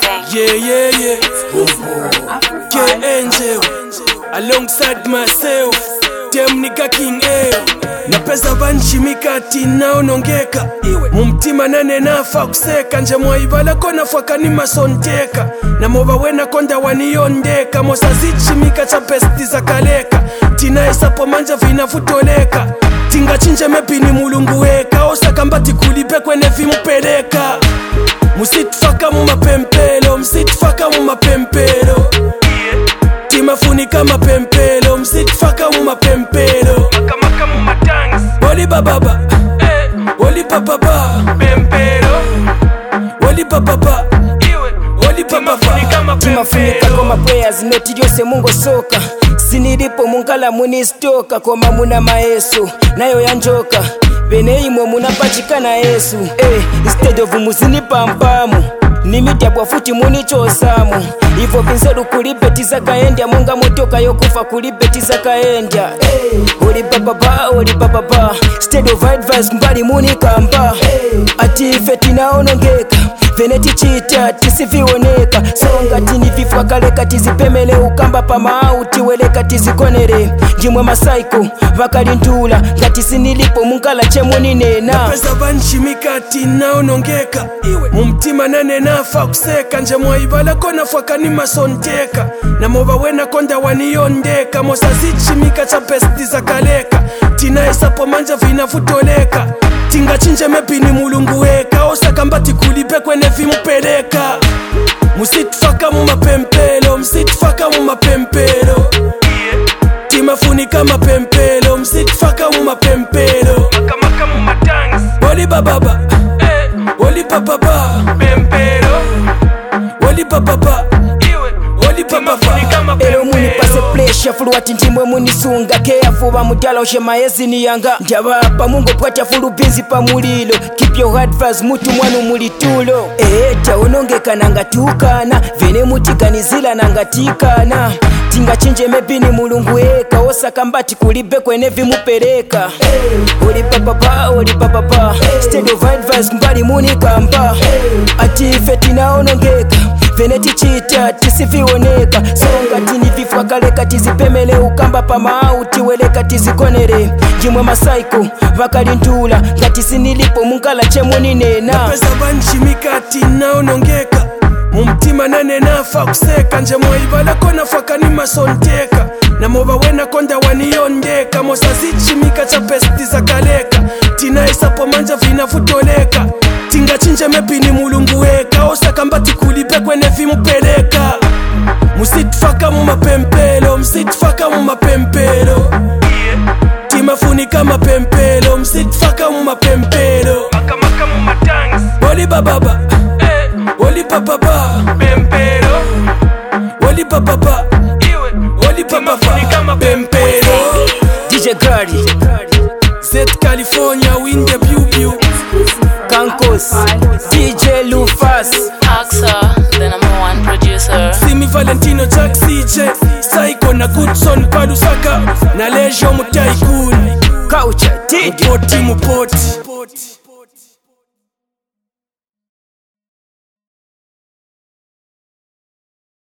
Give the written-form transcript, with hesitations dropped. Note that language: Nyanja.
Yeah. K-Angel alongside myself, dem nigga King L. Napeza banshimikati naonongeka mumtima nane nafa kuseka nje mwaibala kona fwakani masonteka na mova wena konda waniyondeka mosa zichimika cha pesti za kaleka tina esapo manja vina futoleka tinga chinje mepini mulungu weka osakambati kulipe kwene vimupeleka musitfaka mumapempelo msitfaka mumapempelo timafunika mapempelo msitfaka mumapempelo makamaka mumatangs woli bababa woli bababa pempelo woli bababa iwe woli bababa timafunika koma prayers noti lyose mungo soka sinilipo munkala munistoka koma muna maeso nayo yanjoka beneimwe munapachikana Yesu instead of muzinipampamu nimityabwa futi munichosamu ivo vinzeru kulibetiza kaendya munga motoka yokufa kulibetiza kaendya oli bababa instead of advice mbali munikamba ati ife tinaonongeka vene tichita tisivioneka songa tini vifwa kaleka tizipemele ukamba pamauti weleka tizikonere njimwe masaiko vakalindula ngati sinilipo munkala chemuninena napeza banshimikati naonongeka mumtima nane nafa kuseka nje mwaibala kona fwakani masonteka na mova wena konda waniyondeka mosa zichimika cha pesti za kaleka tina esapo manja vina futoleka tinga chinje mepini mulungu weka osakambati kulipe kwene vimupeleka musitfaka mumapempelo msitfaka mumapempelo timafunika mapempelo msitfaka mumapempelo makamaka mumatangs woli bababa woli bababa pempelo woli bababa iwe woli bababa ero munipase plesha fuluwati ndimwe munisunga keyafu bamudyala oshema yezini yanga ndyabapa mungo pwatya fulubinzi pamulilo keep your advice mutu mwanu mulitulo taonongeka nangatukana vene mutiganizila nangatikana tinga chinje mepini mulungu eka osakambati kulibe kwene vimupeleka oli bababa instead of advice mbali munikamba ati ife tinaonongeka vene tichita tisivioneka songa tini vifwa kaleka tizipemele ukamba pamauti weleka tizikonere njimwe masaiko vakalindula ngati sinilipo munkala chemuninena napeza banshimikati naonongeka mumtima nane nafa kuseka nje mwaibala kona fwakani masonteka na mova wena konda waniyondeka mosa zichimika cha pesti za kaleka tina esapo manja vina futoleka tinga chinje mepini mulungu weka osakambati kulipe kwene vimupeleka musitfaka mumapempelo msitfaka mumapempelo timafunika mapempelo msitfaka mumapempelo makamaka mumatangs woli bababa woli bababa pempelo woli bababa iwe woli bababa pempelo DJ Grady Z California win the pew Kankos DJ Lufas AXA, the #1 producer. Simi Valentino Jack CJ Psycho na Goodson kwa Lusaka na Lejo Mutaikuni Couch T Mupoti